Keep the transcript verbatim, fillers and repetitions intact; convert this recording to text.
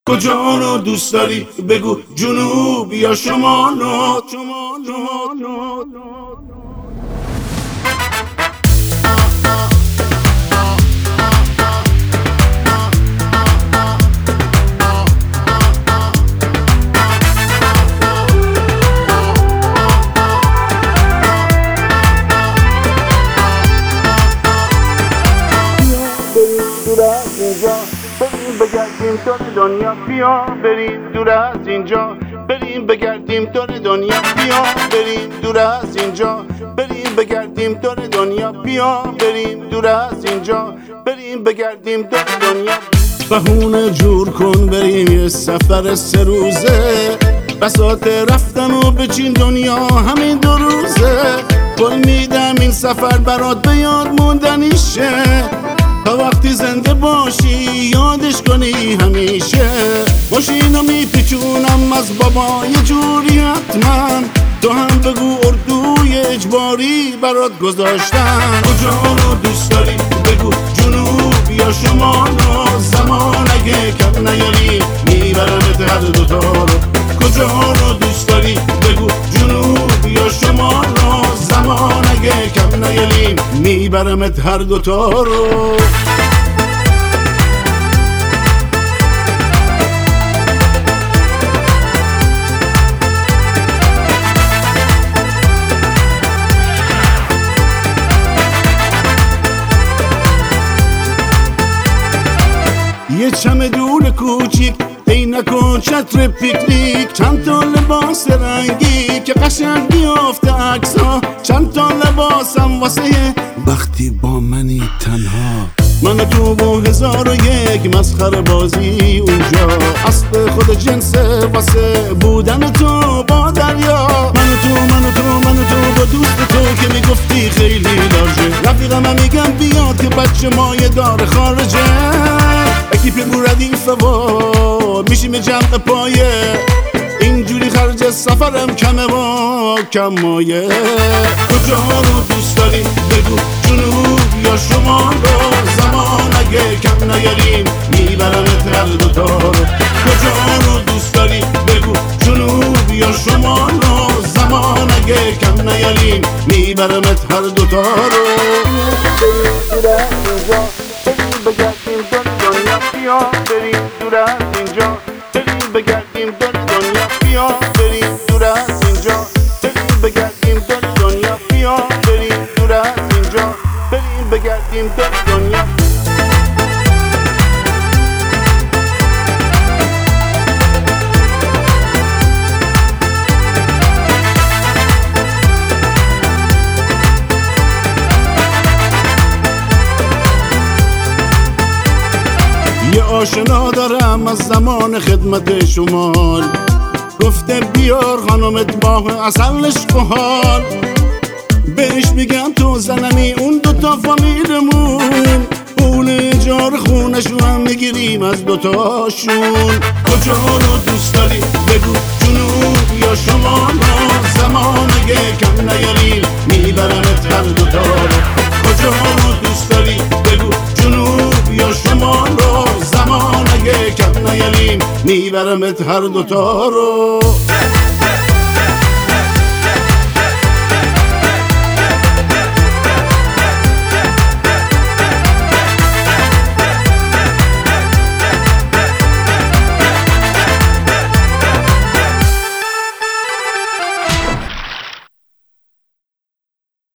کجا رو دوست داری بگو، جنوب یا شمال؟ بریم بگردیم دور دنیا، بیا بریم دور از اینجا، بریم بگردیم دور دنیا، بیا بریم دور از اینجا، بریم بگردیم دور دنیا، بیا بریم دور از اینجا، بریم بگردیم دور دنیا. بهونه جور کن بریم یه سفر سه روزه، بساط رفتن و بچین دنیا همین دو روزه. قول میدم این سفر برات به یاد موندنیشه، تا وقتی زنده باشی یادش کنی همیشه. ماشینو میپیچونم از بابا یه جوری حتما، تو هم بگو اردوی اجباری برات گذاشتن. کجا رو دوست داری بگو، جنوب یا شمال؟ زمان اگه کم نیاری میبرمت هر دوتا رو. کجا رو دوست داری بگو، جنوب یا شمال؟ زمان اگه کم نیاری میبرمت هر دوتا رو. یه چمدون کوچیک، عینک و چتر پیکنیک، چند تا لباس رنگی که قشنگ میافته عکس‌ها، چند تا لباسم واسه وقتی با منی تنها. من تو با هزار و یک مسخره بازی اونجا، اصل خود جنسه واسه بودن تو با دریا. من تو من تو من تو با دوست تو که میگفتی خیلی لارجه، رفیقم هم میگم بیاد که بچه مایه داره خارجه. اکیپ گو ردیفه و میشیم جمع پایه، اینجوری خرج سفرم کمه و کم مایه. کجا رو دوست داری بگو، جنوب یا شمال؟ زمان اگه کم نیاریم میبرمت هر دوتا رو. کجا رو دوست داری بگو، جنوب یا شمال؟ زمان اگه کم نیاریم میبرمت هر دوتا رو. بگردیم دور دنیا، بیا بریم دور از اینجا، بریم بگردیم دور دنیا، بیا بریم دور از اینجا، بریم بگردیم دور دنیا، بیا بریم دور از اینجا، بریم بگردیم دور دنیا. یه آشنا دارم از زمان خدمت شمال، گفته بیار خانمت با اصلش حال. بهش میگم تو زنمی اون دوتا فامیلمون، پول اجار خونشو هم میگیریم از دوتاشون. کجا رو دوست داری بگو، جنوب یا شمال؟ زمان اگه کم نیاریم میبرمت هر دوتا رو. کجا رو دوست داری بگو، جنوب یا شمال؟ زمان اگه کم نیاریم میبرمت هر دوتا رو.